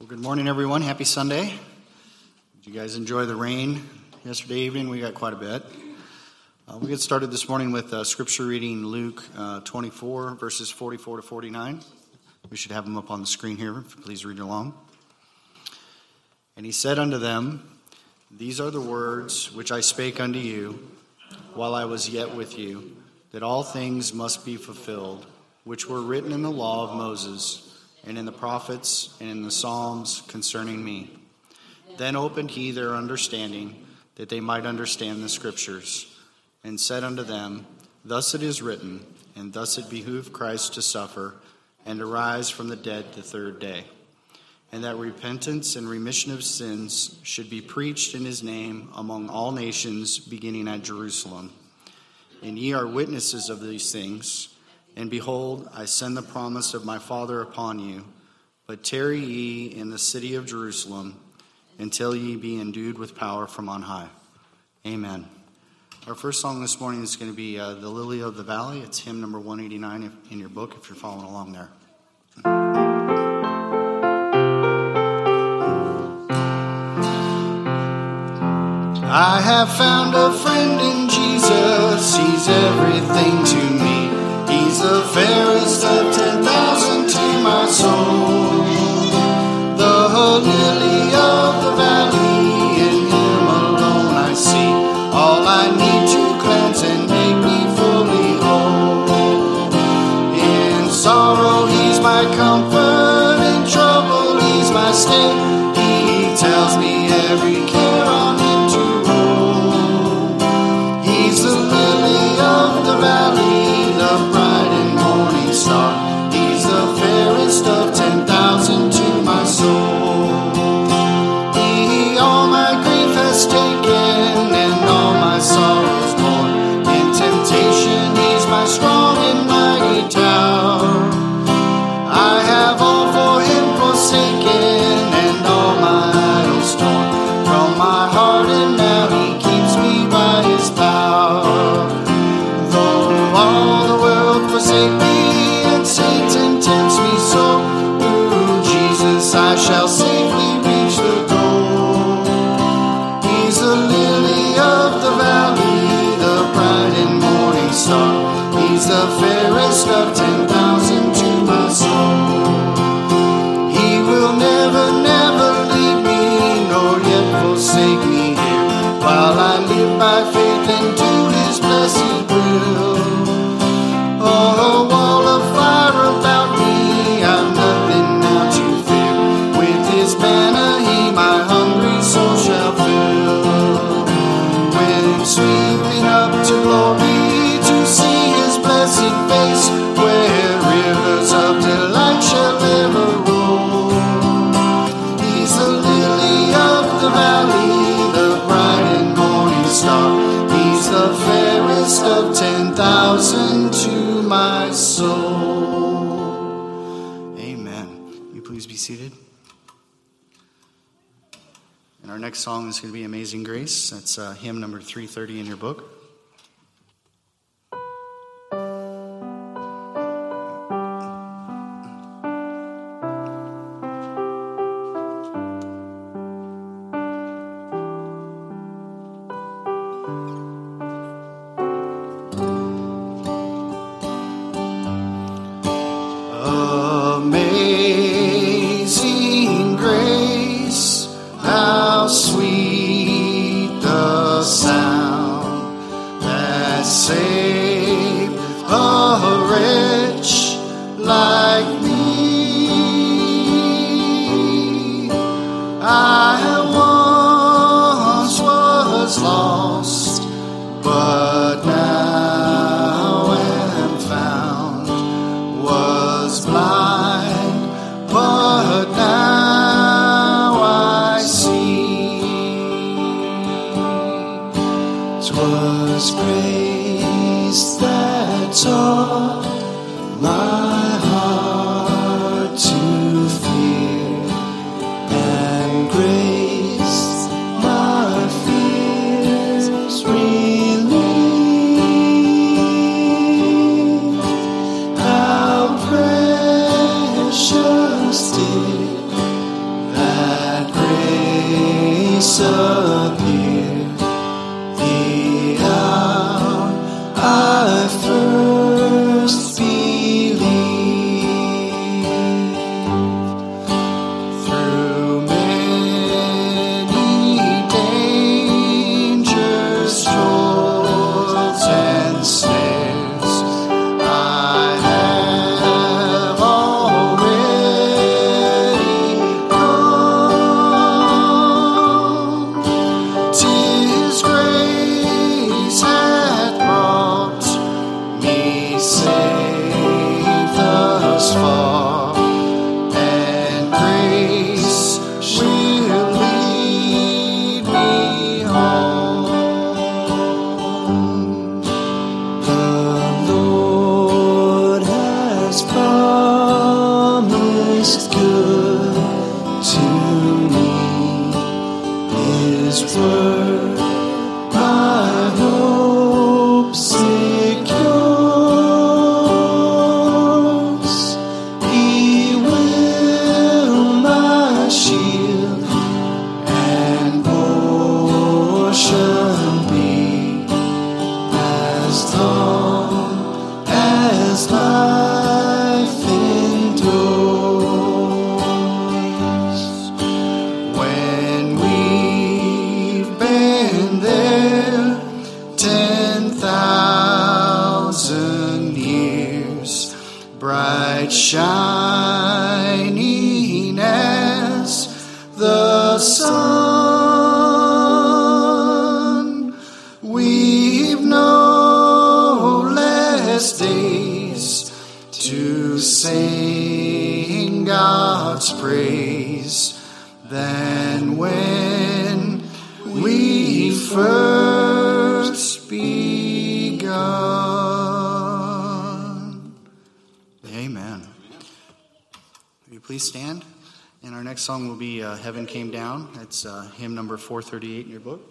Well, good morning, everyone. Happy Sunday. Did you guys enjoy the rain yesterday evening? We got quite a bit. We get started this morning with scripture reading Luke 24, verses 44 to 49. We should have them up on the screen here. Please read along. And he said unto them, These are the words which I spake unto you while I was yet with you, that all things must be fulfilled, which were written in the law of Moses, and in the prophets, and in the Psalms concerning me. Then opened he their understanding, that they might understand the Scriptures, and said unto them, Thus it is written, and thus it behooved Christ to suffer, and to rise from the dead the third day, and that repentance and remission of sins should be preached in his name among all nations, beginning at Jerusalem. And ye are witnesses of these things. And behold, I send the promise of my Father upon you, but tarry ye in the city of Jerusalem until ye be endued with power from on high. Amen. Our first song this morning is going to be The Lily of the Valley. It's hymn number 189 in your book if you're following along there. I have found a friend in Jesus, he's everything to me. He's the fairest of 10,000 to my soul. The lily of the valley, in him alone I see all I need to cleanse and make me fully whole. In sorrow he's my comfort, in trouble he's my stay. He tells me every care on him to roll. He's the lily of the valley, the bright and morning star. He's the fairest of 10,000 to my soul. He all my grief has taken and all my sorrows borne. In temptation he's my strong and mighty tower. I have all for him forsaken and all my idols torn from my heart, and now he keeps me by his power. Though all the world forsake me and Satan tempts me so, through Jesus I shall safely reach the goal. He's the lily of the valley, the bright and morning star. He's the fairest of 10,000 to my soul. He will never, never leave me, nor yet forsake me here, while I live by faith and do his blessed will. Oh, a wall of fire about me, I've nothing now to fear. With his banner he my hungry soul shall fill. When sweeping up to glory to see his blessed face, where rivers of delight shall ever roll. He's the lily of the valley, the bright and morning star. He's the fairest of 10,000 to my soul. Amen. You please be seated. And our next song is going to be Amazing Grace. That's hymn number 330 in your book. Amazing grace, how sweet the sound that saved a wretch like me. I once was lost, but now am found. Was blind, but now I see. 'Twas grace that taught my heart to fear, and grace disappear. The hour I first believed, through many dangers, toils, and snares, I have already come. 'Tis grace hath brought me safe thus far, and grace will lead me home. The Lord has promised good to me. His word my hope secures. He will my shield and portion be, as long as life endures. When we've been there 10,000 years, bright shining as the sun, we've no less days to sing God's praise than when we first begun. Amen. Will you please stand? And our next song will be Heaven Came Down. It's hymn number 438 in your book.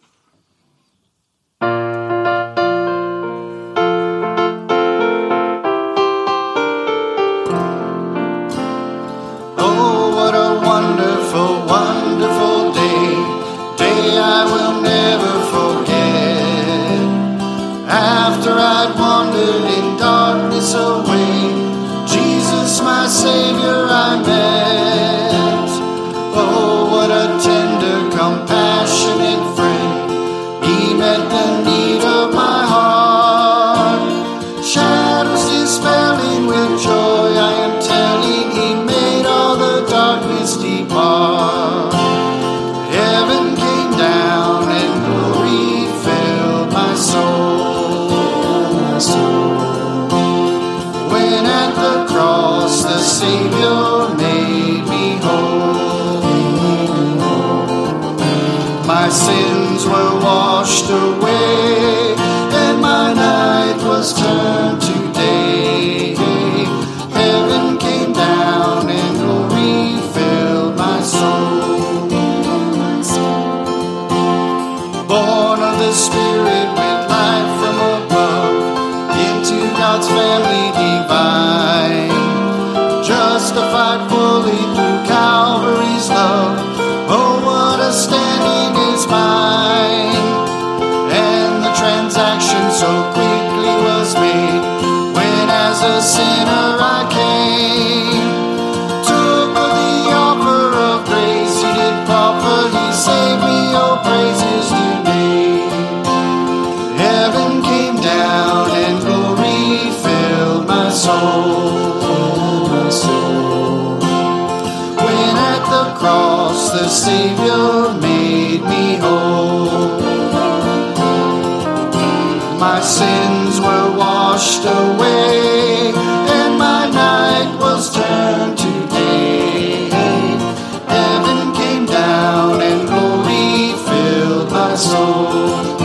Oh, what a wonderful, wonderful day I will never forget. After I'd wandered in darkness away, Jesus, my Savior, I met. Oh, what a tender, compassionate friend. He met the need of my heart. Shadows dispelling with joy, I am telling, He made all the darkness depart. Heaven came down and glory filled my soul. When at the cross the Savior made me whole, my sins were washed away, and my night was turned to day. Heaven came down and glory filled my soul. Born of the Spirit with life from above, into God's family divine, justified fully through Calvary's love. Oh, what a standing is mine! And the transaction so quickly was made, when as a sinner I came. Took the offer of grace He did proffer, He saved me, oh praises to name. Heaven came down and glory filled my soul. When at the cross the Savior made me whole, my sins were washed away, and my night was turned to day. Heaven came down and glory filled my soul.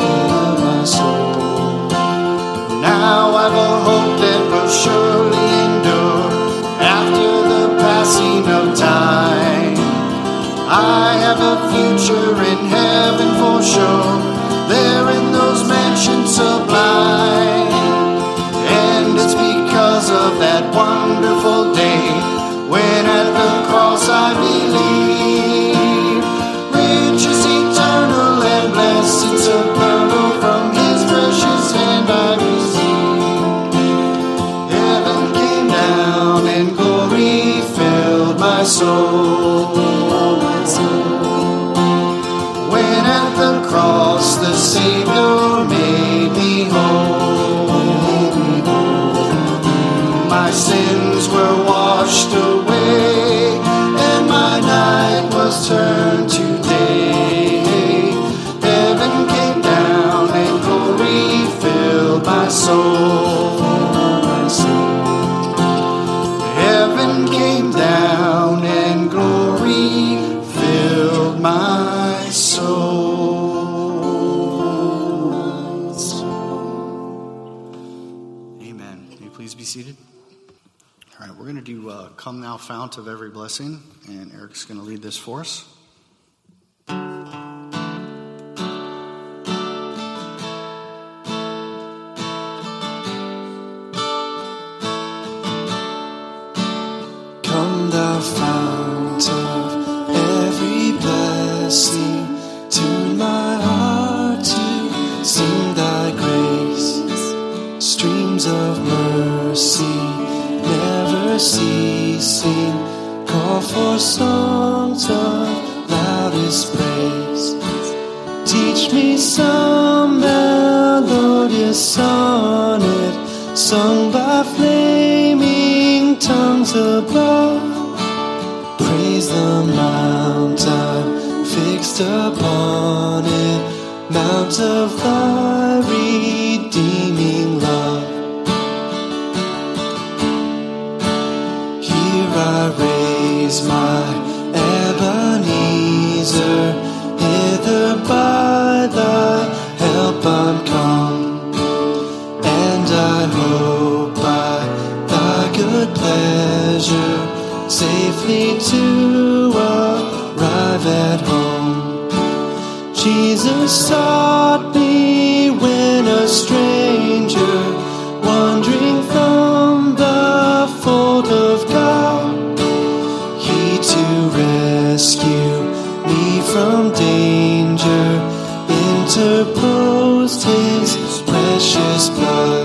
Now I've a hope that will surely endure after the passing of time. I have a future in heaven for sure, there in those mansions sublime. And it's because of that wonderful day, when at the cross I believe, riches eternal tables turned today. Heaven came down and glory filled my soul. Heaven came down and glory filled my soul. Amen. Can you please be seated? All right, we're going to do Come Thou Fount of Every Blessing, and Eric's going to lead this for us. Come thou fount of every blessing, tune my heart to sing thy grace. Streams of mercy never ceasing, call for songs of loudest praise. Teach me some melodious sonnet, sung by flaming tongues above. Praise the mount I'm fixed upon it, mount of thy redeeming love. Here I raise my Ebenezer, hither by thy help I'm come, and I hope by thy good pleasure safely to arrive at home. Jesus sought me when a stranger, wandering from the fold of God. He to rescue me from danger interposed his precious blood.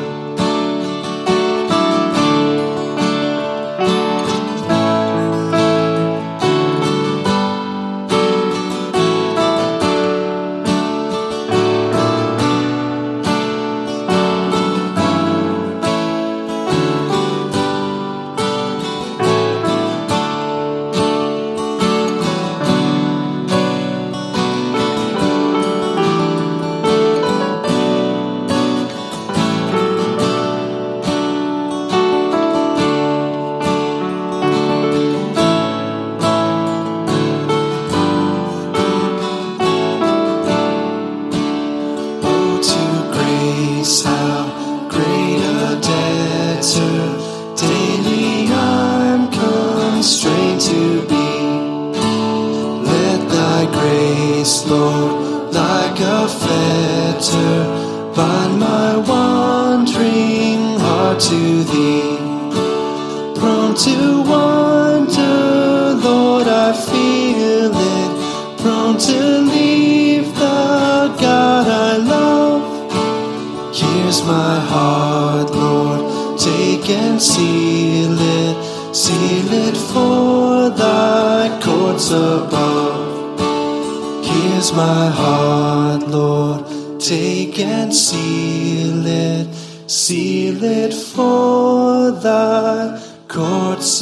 Lord, like a fetter, bind my wandering heart to thee. Prone to wander, Lord, I feel it, prone to leave the God I love. Here's my heart, Lord, take and seal it for thy courts above. Here's my heart, Lord, take and seal it for thy courts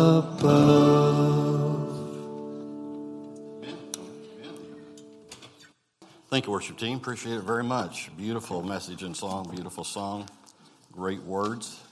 above. Thank you, worship team. Appreciate it very much. Beautiful message and song, beautiful song, great words.